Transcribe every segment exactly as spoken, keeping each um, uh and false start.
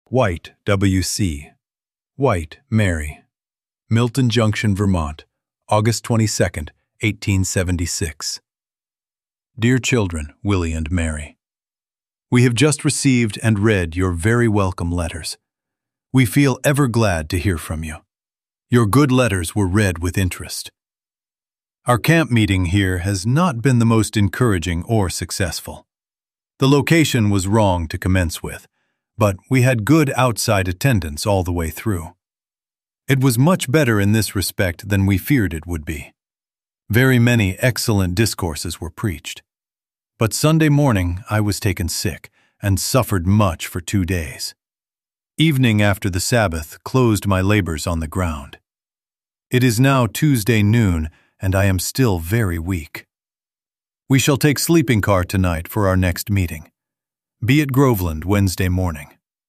White, W C White, Mary. Milton Junction, Vermont, August twenty-second, eighteen seventy-six. Dear children, Willie and Mary, we have just received and read your very welcome letters. We feel ever glad to hear from you. Your good letters were read with interest. Our camp meeting here has not been the most encouraging or successful. The location was wrong to commence with, but we had good outside attendance all the way through. It was much better in this respect than we feared it would be. Very many excellent discourses were preached. But Sunday morning I was taken sick and suffered much for two days. Evening after the Sabbath closed my labors on the ground. It is now Tuesday noon, and I am still very weak. We shall take sleeping car tonight for our next meeting. Be at Groveland Wednesday morning.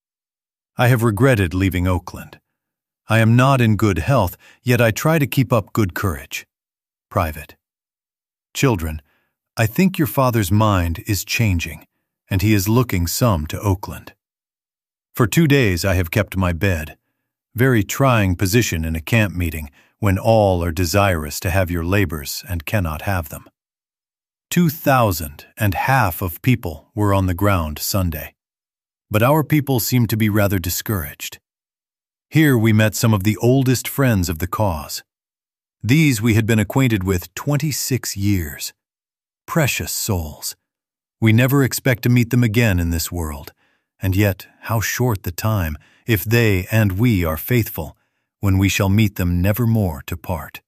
I have regretted leaving Oakland. I am not in good health, yet I try to keep up good courage. Private. Children, I think your father's mind is changing, and he is looking some to Oakland. For two days I have kept my bed. Very trying position in a camp meeting when all are desirous to have your labors and cannot have them. Two thousand and half of people were on the ground Sunday, but our people seemed to be rather discouraged. Here we met some of the oldest friends of the cause. These we had been acquainted with twenty-six years. Precious souls. We never expect to meet them again in this world, and yet how short the time, if they and we are faithful, when we shall meet them never more to part.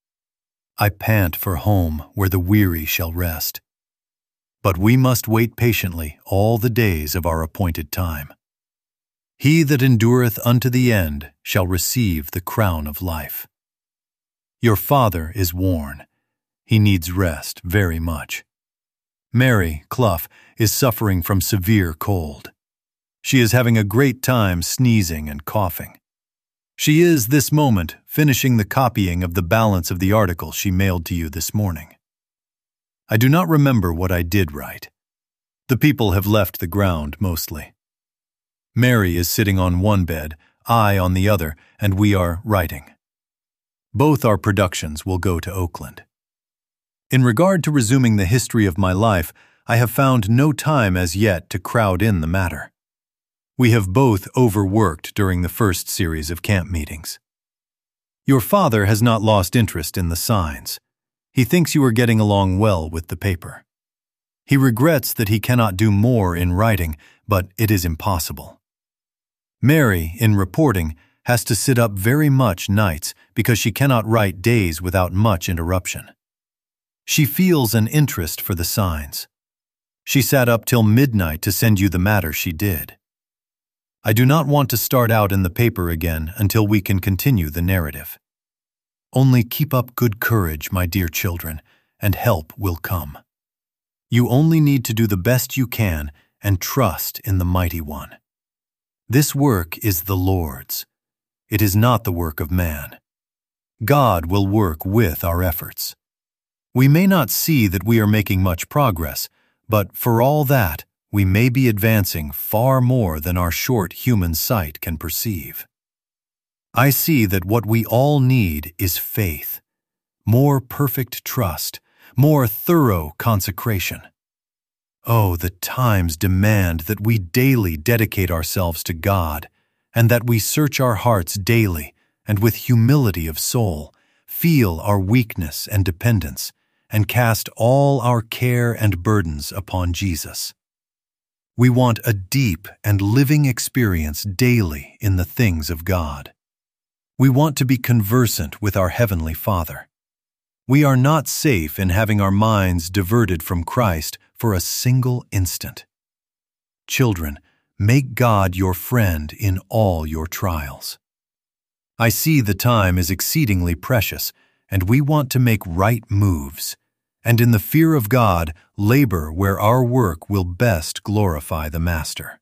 I pant for home where the weary shall rest. But we must wait patiently all the days of our appointed time. He that endureth unto the end shall receive the crown of life. Your father is worn. He needs rest very much. Mary, Clough, is suffering from severe cold. She is having a great time sneezing and coughing. She is, this moment, finishing the copying of the balance of the article she mailed to you this morning. I do not remember what I did write. The people have left the ground mostly. Mary is sitting on one bed, I on the other, and we are writing. Both our productions will go to Oakland. In regard to resuming the history of my life, I have found no time as yet to crowd in the matter. We have both overworked during the first series of camp meetings. Your father has not lost interest in the signs. He thinks you are getting along well with the paper. He regrets that he cannot do more in writing, but it is impossible. Mary, in reporting, has to sit up very much nights because she cannot write days without much interruption. She feels an interest for the signs. She sat up till midnight to send you the matter she did. I do not want to start out in the paper again until we can continue the narrative. Only keep up good courage, my dear children, and help will come. You only need to do the best you can and trust in the Mighty One. This work is the Lord's. It is not the work of man. God will work with our efforts. We may not see that we are making much progress, but for all that, we may be advancing far more than our short human sight can perceive. I see that what we all need is faith, more perfect trust, more thorough consecration. Oh, the times demand that we daily dedicate ourselves to God, and that we search our hearts daily and with humility of soul, feel our weakness and dependence, and cast all our care and burdens upon Jesus. We want a deep and living experience daily in the things of God. We want to be conversant with our Heavenly Father. We are not safe in having our minds diverted from Christ for a single instant. Children, make God your friend in all your trials. I see the time is exceedingly precious, and we want to make right moves, and in the fear of God, labor where our work will best glorify the Master.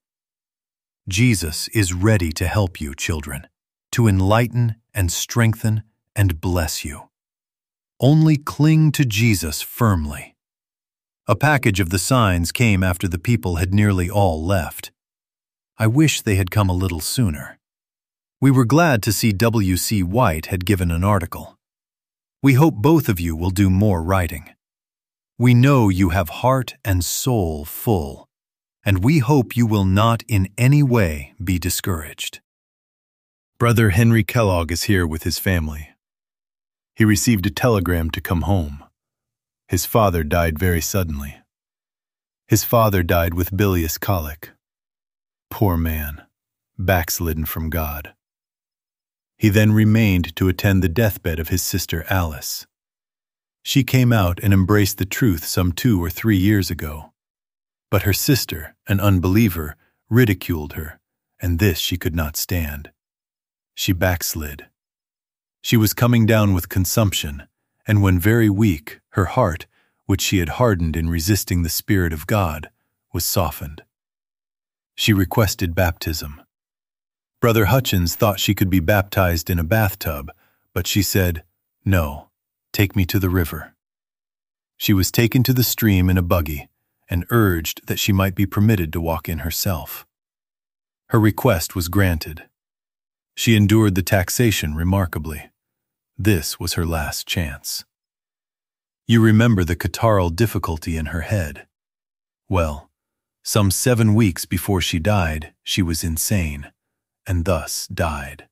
Jesus is ready to help you, children, to enlighten and strengthen and bless you. Only cling to Jesus firmly. A package of the signs came after the people had nearly all left. I wish they had come a little sooner. We were glad to see W C White had given an article. We hope both of you will do more writing. We know you have heart and soul full, and we hope you will not in any way be discouraged. Brother Henry Kellogg is here with his family. He received a telegram to come home. His father died very suddenly. His father died with bilious colic. Poor man, backslidden from God. He then remained to attend the deathbed of his sister Alice. She came out and embraced the truth some two or three years ago. But her sister, an unbeliever, ridiculed her, and this she could not stand. She backslid. She was coming down with consumption, and when very weak, her heart, which she had hardened in resisting the Spirit of God, was softened. She requested baptism. Brother Hutchins thought she could be baptized in a bathtub, but she said, "No, take me to the river." She was taken to the stream in a buggy and urged that she might be permitted to walk in herself. Her request was granted. She endured the taxation remarkably. This was her last chance. You remember the catarrhal difficulty in her head. Well, some seven weeks before she died, she was insane, and thus died.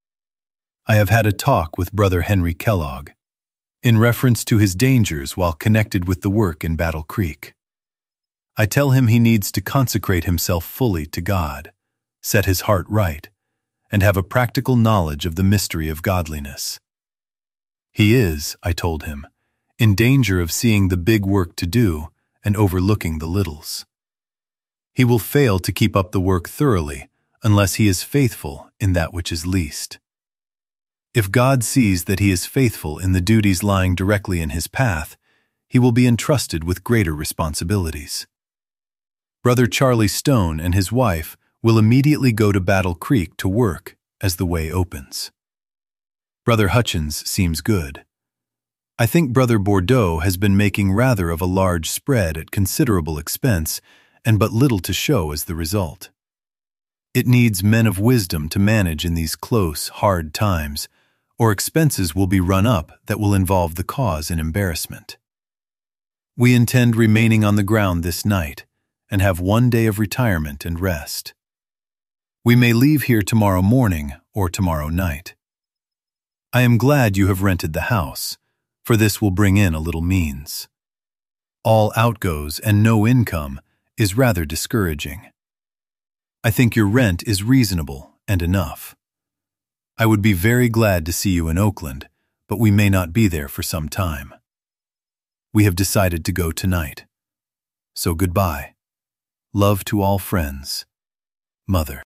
I have had a talk with Brother Henry Kellogg in reference to his dangers while connected with the work in Battle Creek. I tell him he needs to consecrate himself fully to God, set his heart right, and have a practical knowledge of the mystery of godliness. He is, I told him, in danger of seeing the big work to do and overlooking the littles. He will fail to keep up the work thoroughly unless he is faithful in that which is least. If God sees that he is faithful in the duties lying directly in his path, he will be entrusted with greater responsibilities. Brother Charlie Stone and his wife will immediately go to Battle Creek to work as the way opens. Brother Hutchins seems good. I think Brother Bordeaux has been making rather of a large spread at considerable expense and but little to show as the result. It needs men of wisdom to manage in these close, hard times, or expenses will be run up that will involve the cause in embarrassment. We intend remaining on the ground this night and have one day of retirement and rest. We may leave here tomorrow morning or tomorrow night. I am glad you have rented the house, for this will bring in a little means. All outgoes and no income is rather discouraging. I think your rent is reasonable and enough. I would be very glad to see you in Oakland, but we may not be there for some time. We have decided to go tonight. So goodbye. Love to all friends. Mother.